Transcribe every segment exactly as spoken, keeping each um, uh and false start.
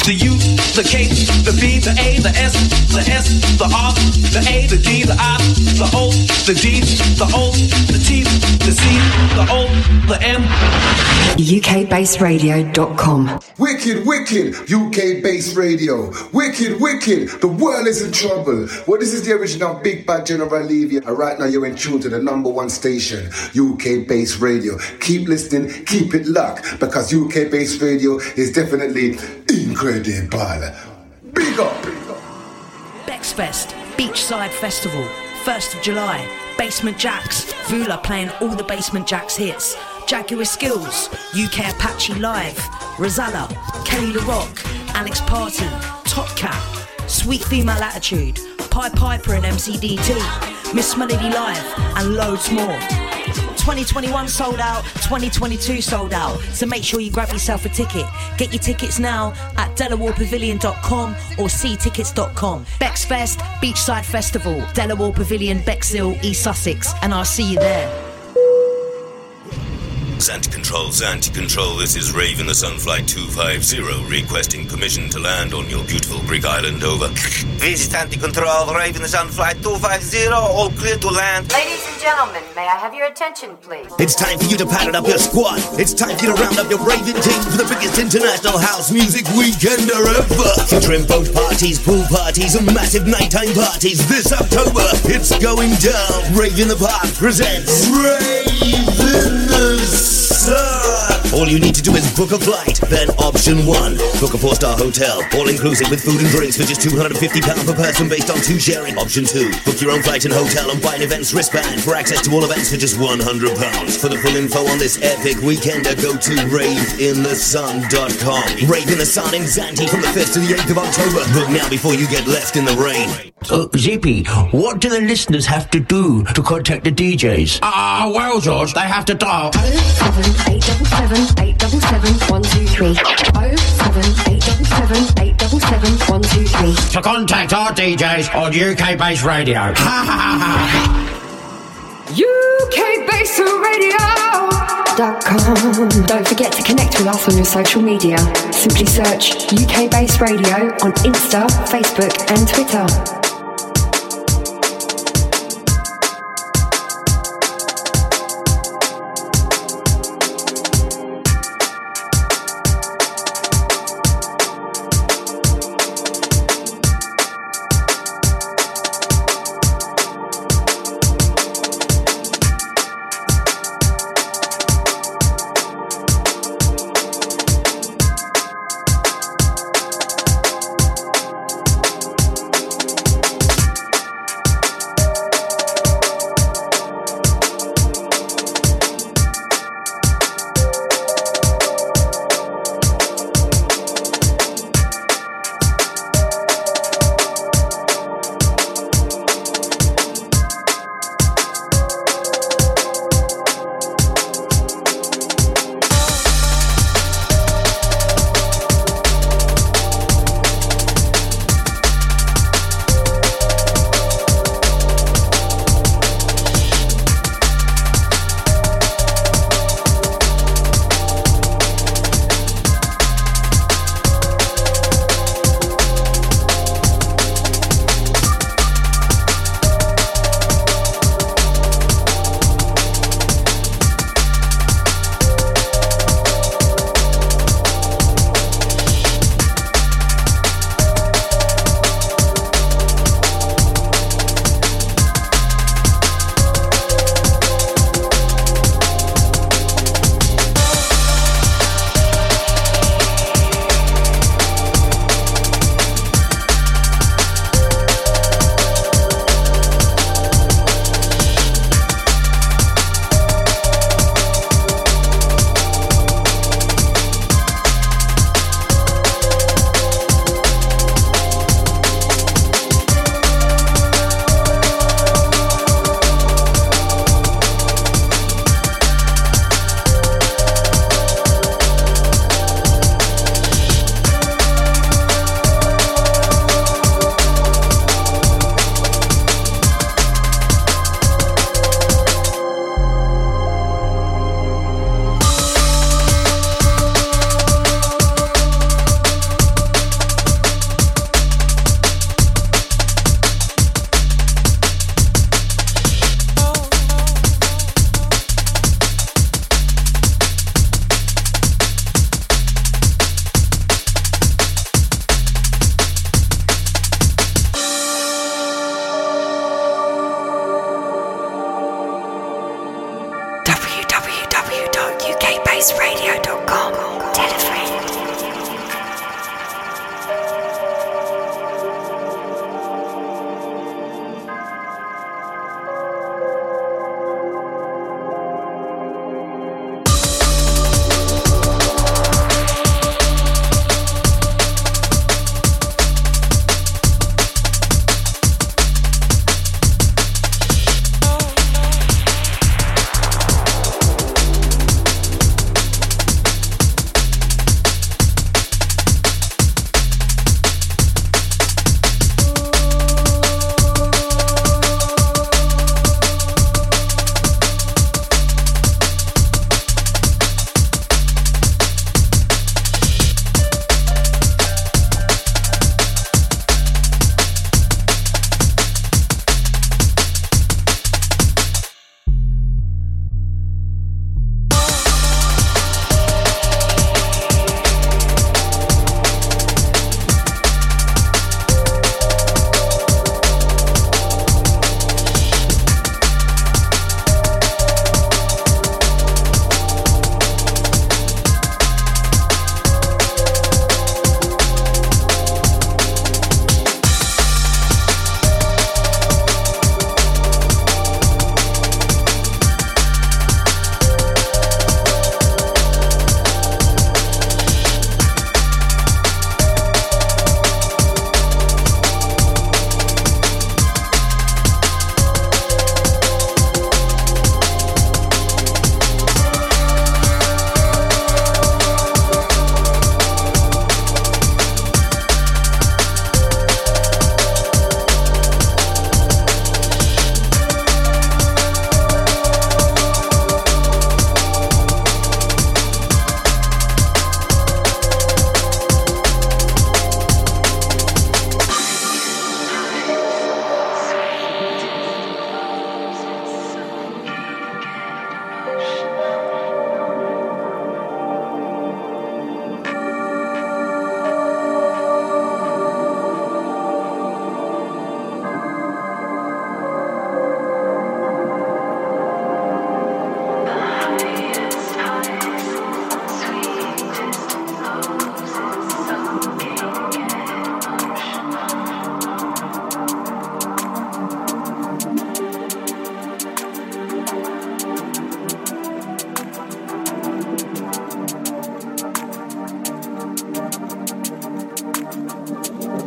the U, the K, the B, the A, the S, the S, the R, the A, the D, the I, the O, the D, the O, the T, the C, the O, the M. U K Bass Radio dot com. Wicked, wicked, U K Bass Radio. Wicked, wicked, the world is in trouble. Well, this is the original Big Bad General Levy, and right now you're in tune to the number one station, U K Bass Radio. Keep listening, keep it locked, because U K Bass Radio is definitely incredible. Big up! Bexfest, Beachside Festival, first of July. Basement Jacks, Vula playing all the Basement Jacks hits. Jaguar Skills, U K Apache Live, Rosalla, Kelly LaRock, Alex Party, Top Cat, Sweet Female Attitude, Pied Piper and M C D T, Miss Melody Live, and loads more. twenty twenty-one sold out, twenty twenty-two sold out, so make sure you grab yourself a ticket. Get your tickets now at delaware pavilion dot com or c tickets dot com. Bexfest, Beachside Festival, Delaware Pavilion, Bexhill, East Sussex, and I'll see you there. Anti-control, anti-control, this is Raven the Sunflight two five zero, requesting permission to land on your beautiful Greek island, over. This is anti-control, Raven the Sunflight two five zero, all clear to land. Ladies and gentlemen, may I have your attention, please? It's time for you to pattern up your squad. It's time for you to round up your Raven team for the biggest international house music weekend ever. Featuring boat parties, pool parties, and massive nighttime parties this October. It's going down. Raven the Park presents Raven the Sun. All you need to do is book a flight. Then option one, book a four-star hotel, all-inclusive with food and drinks for just two hundred fifty pounds per person based on two sharing. Option two, book your own flight and hotel and buy an events wristband for access to all events for just one hundred pounds. For the full info on this epic weekender, go to rave in the sun dot com. Rave in the Sun in Zante from the fifth to the eighth of October. Book now before you get left in the rain. Uh, Zippy, what do the listeners have to do to contact the D Js? Ah, uh, well, George, they have to dial oh seven eight seven seven eight seven seven one two three. oh seven eight seven seven eight seven seven one two three. To contact our D Js on U K Bass Radio. Ha ha ha ha. U K Bass Radio dot com. Don't forget to connect with us on your social media. Simply search U K Bass Radio on Insta, Facebook, and Twitter.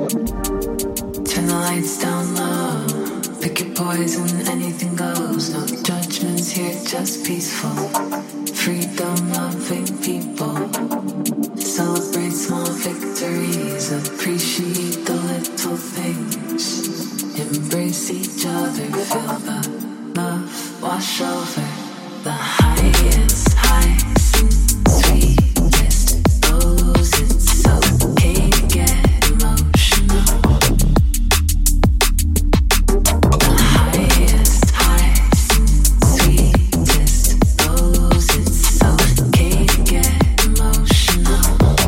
Turn the lights down low. Pick your poison, anything goes. No judgments here, just peaceful. Freedom loving people. Celebrate small victories. Appreciate the little things. Embrace each other. Feel the love wash over. The highest high since sweetest goes. It's okay to get emotional. The highest high since sweetest goes. It's okay to get emotional.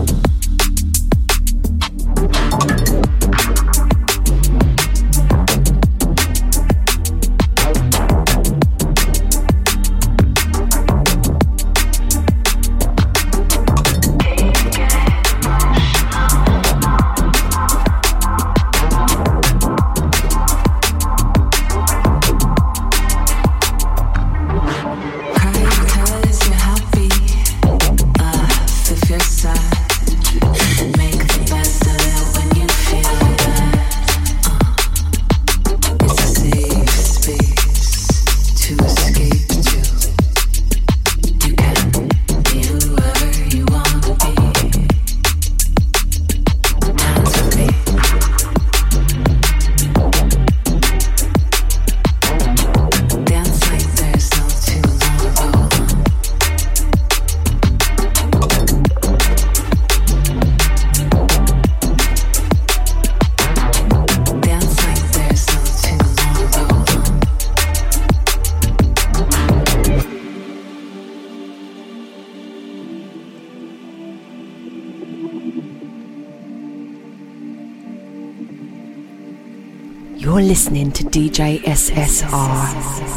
You're listening to D J S S R.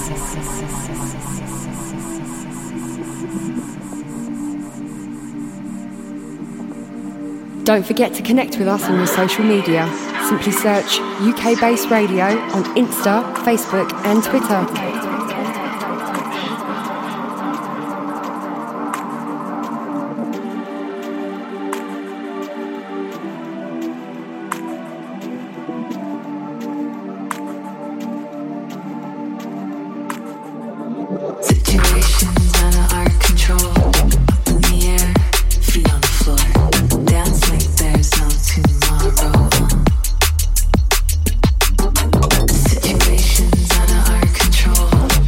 Don't forget to connect with us on your social media. Simply search U K Base Radio on Insta, Facebook and Twitter. Situations out of our control.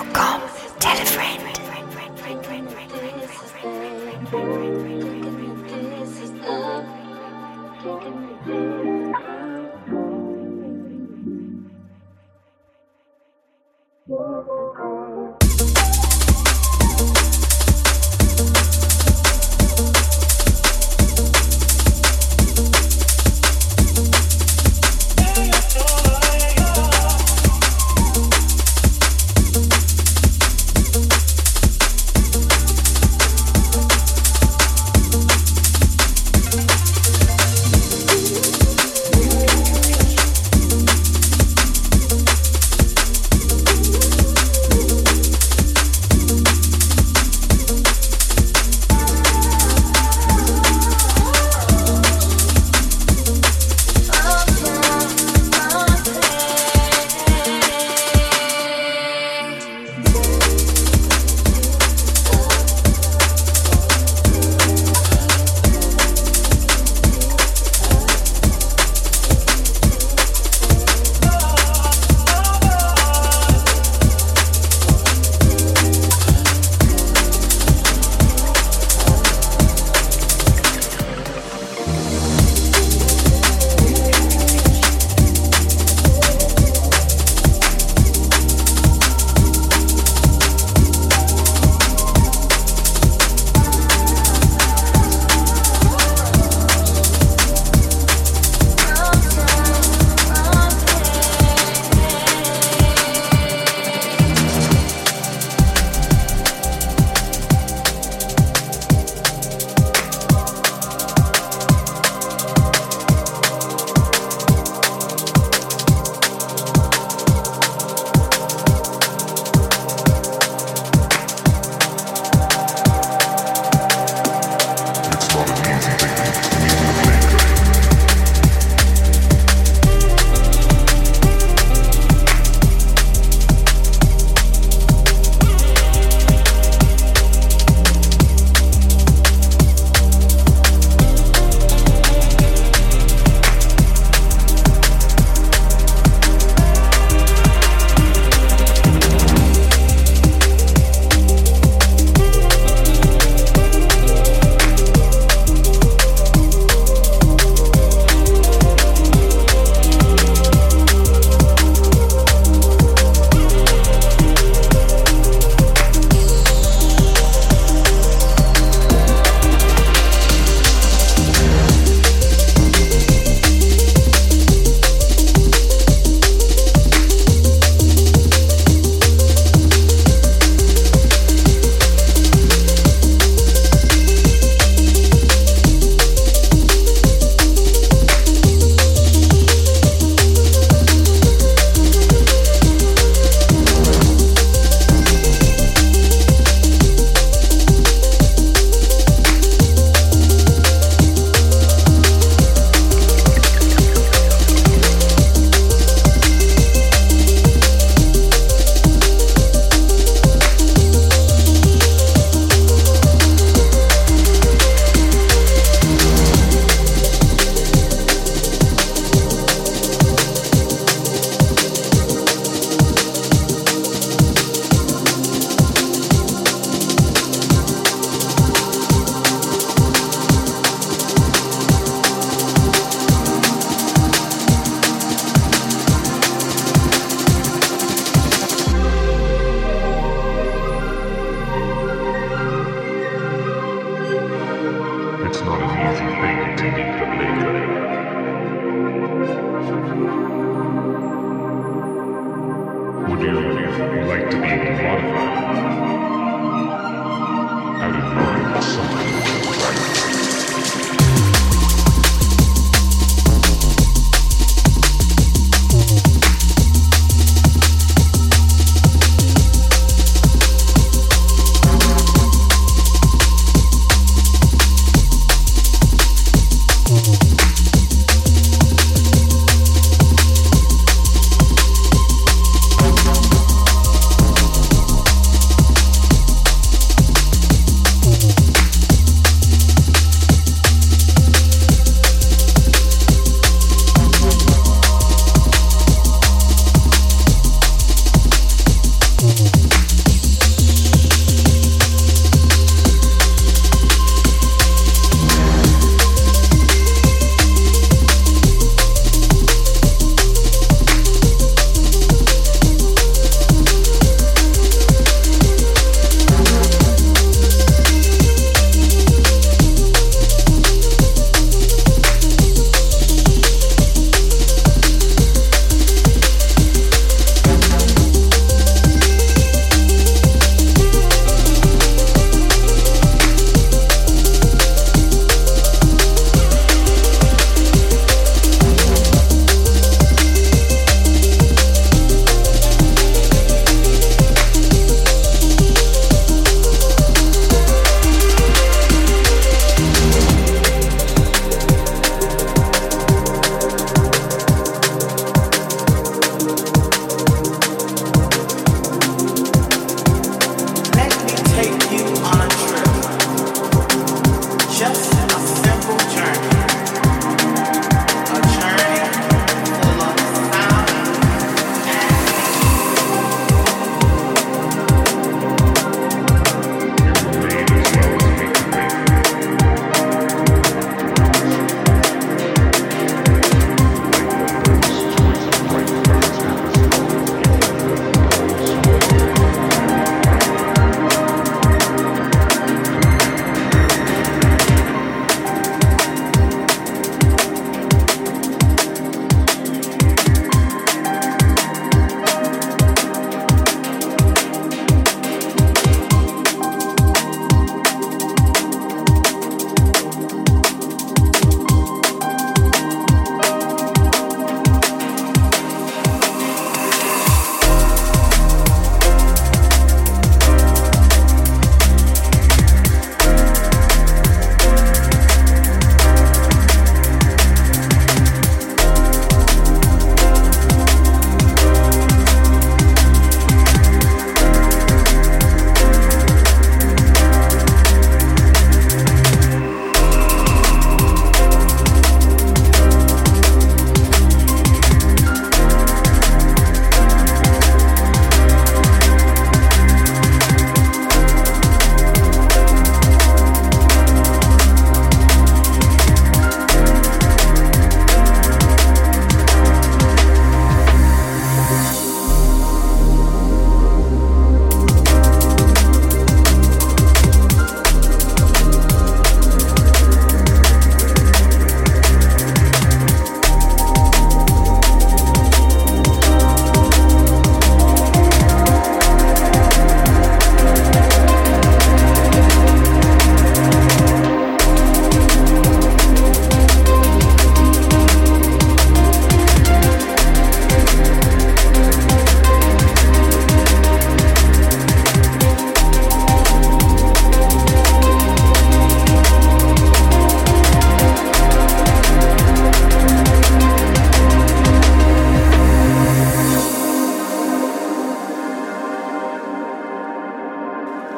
com. Tell a friend.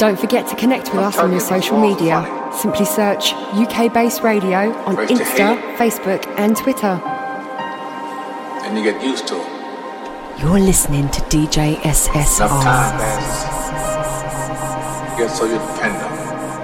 Don't forget to connect with us on your social media. Simply search U K Bass Radio on Insta, Facebook and Twitter. And you get used to it. You're listening to D J S S R. Enough time passes. You get so you depend on it.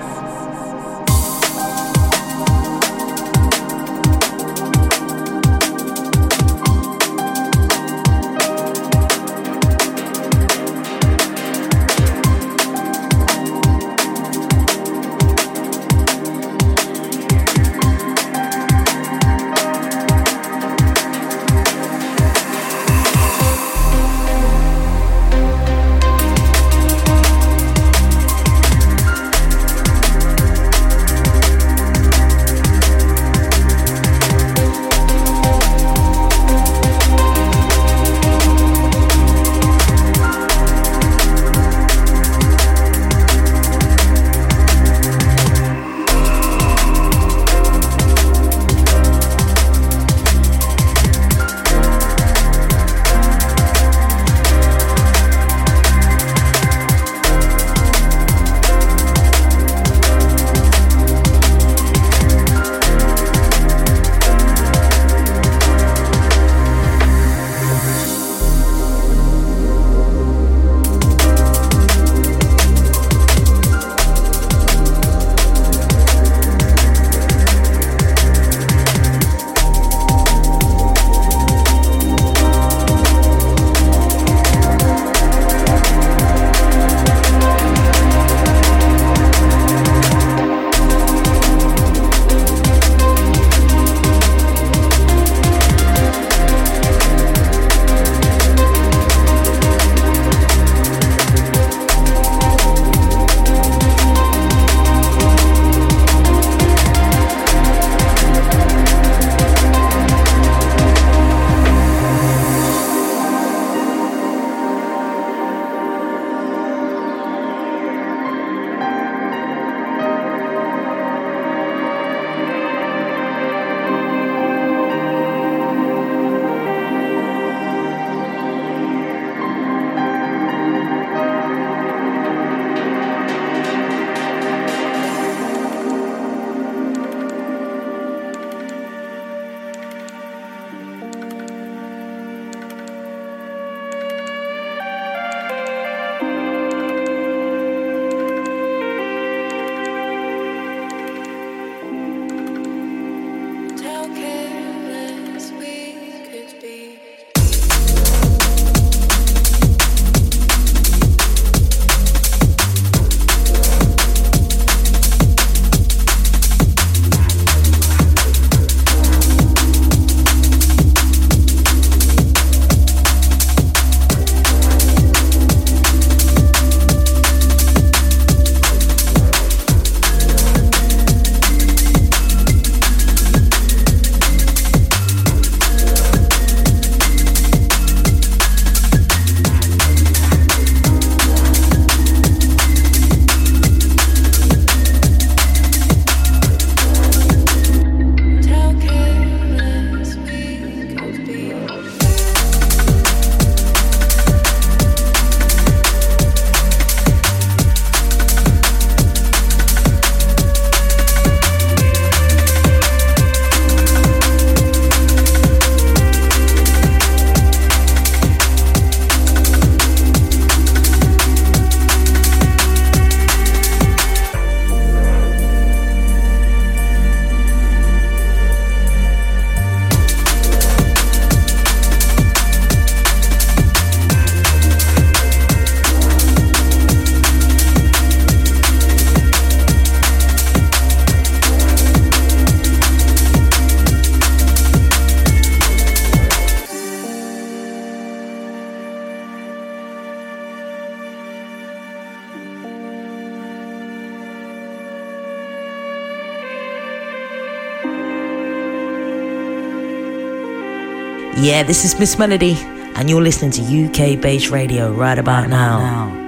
Yeah, this is Miss Melody, and you're listening to U K Bass Radio right about now. now.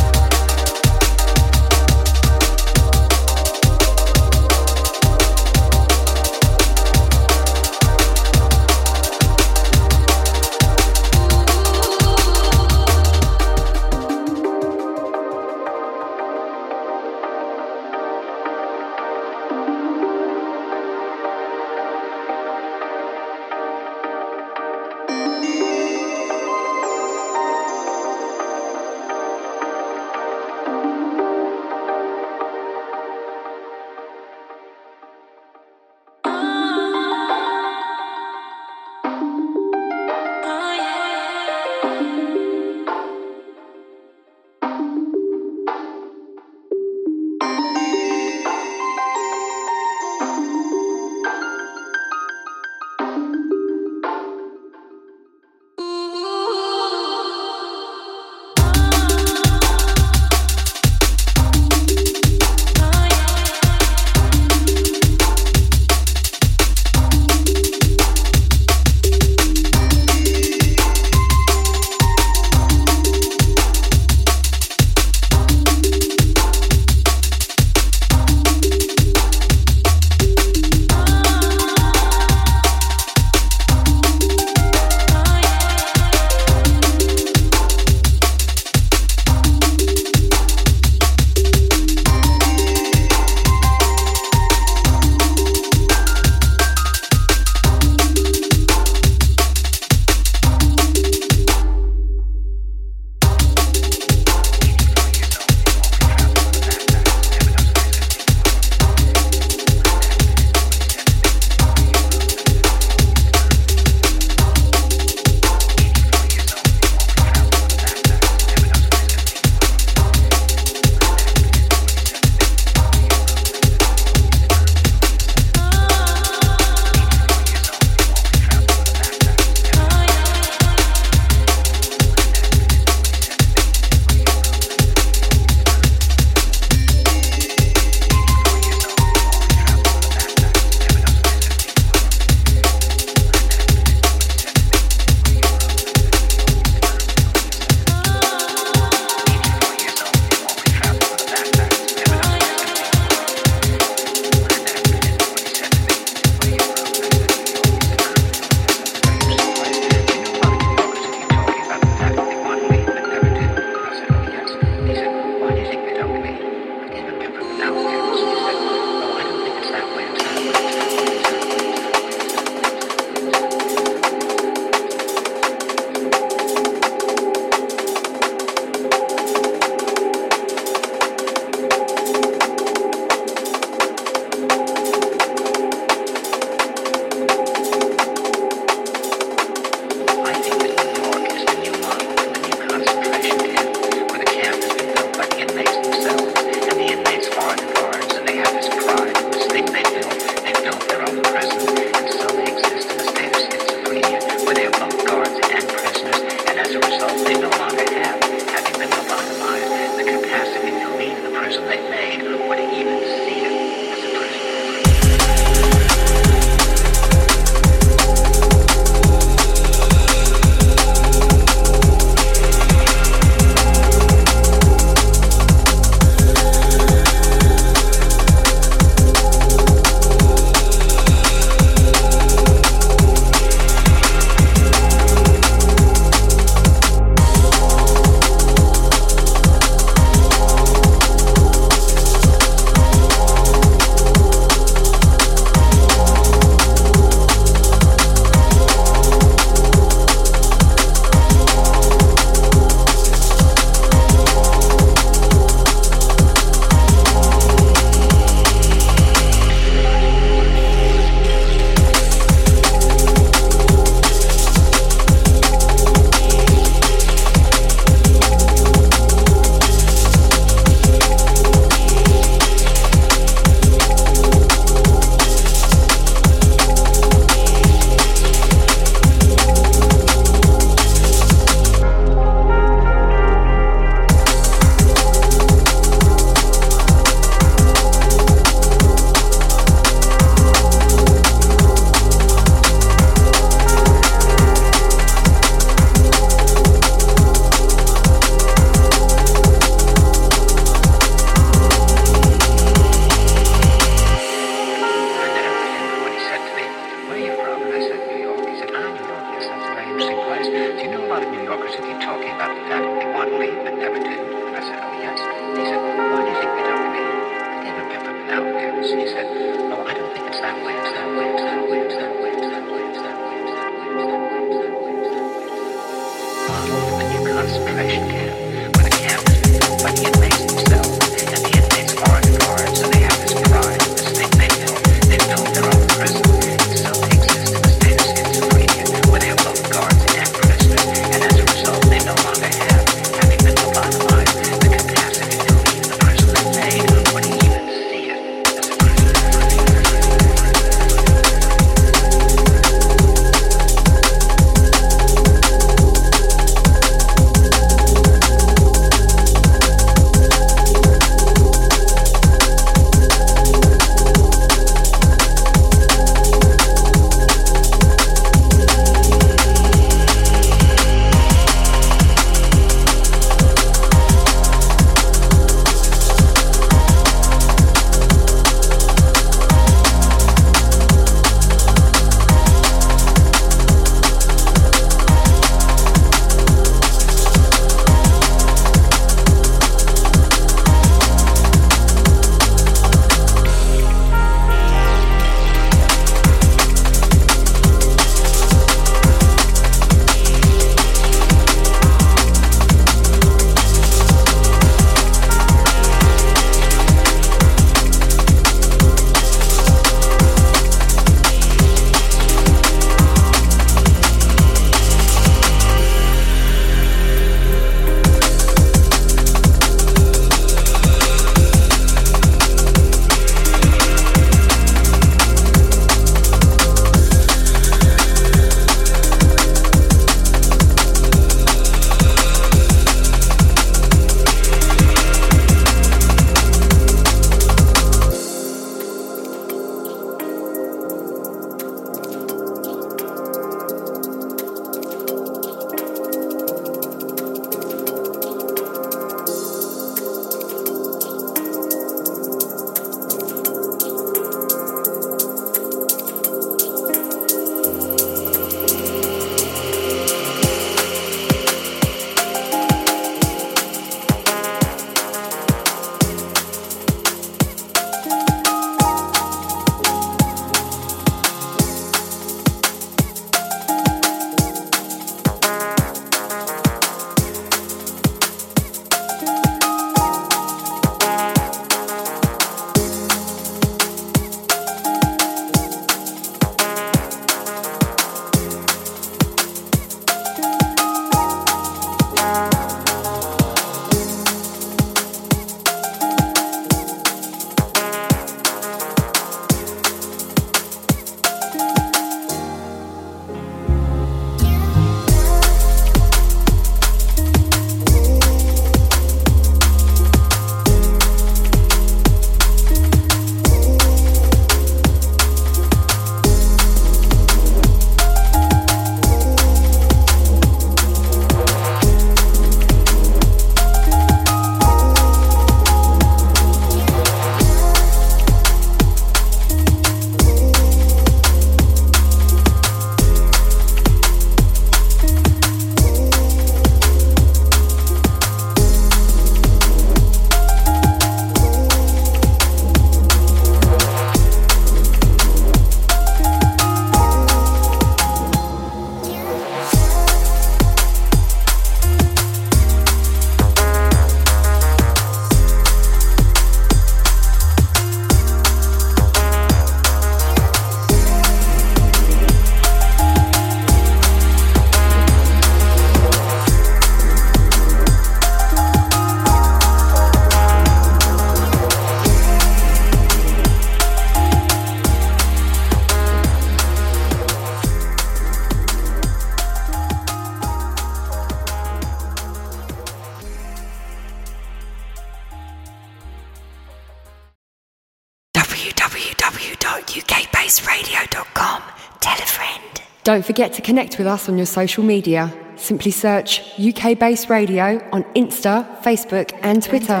u k base radio dot com. Tell a friend. Don't forget to connect with us on your social media. Simply search U K Base Radio on Insta, Facebook and Twitter.